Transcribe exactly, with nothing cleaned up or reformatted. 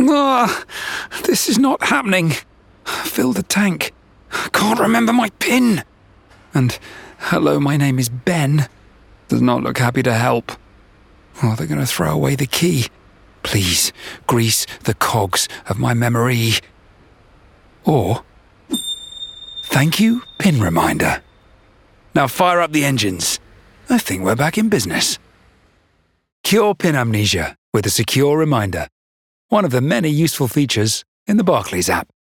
Ah, this is not happening. Fill the tank. Can't remember my PIN. And hello, my name is Ben. Does not look happy to help. Oh, they're going to throw away the key. Please, grease the cogs of my memory. Or, thank you, PIN reminder. Now fire up the engines. I think we're back in business. Cure PIN amnesia with a secure reminder. One of the many useful features in the Barclays app.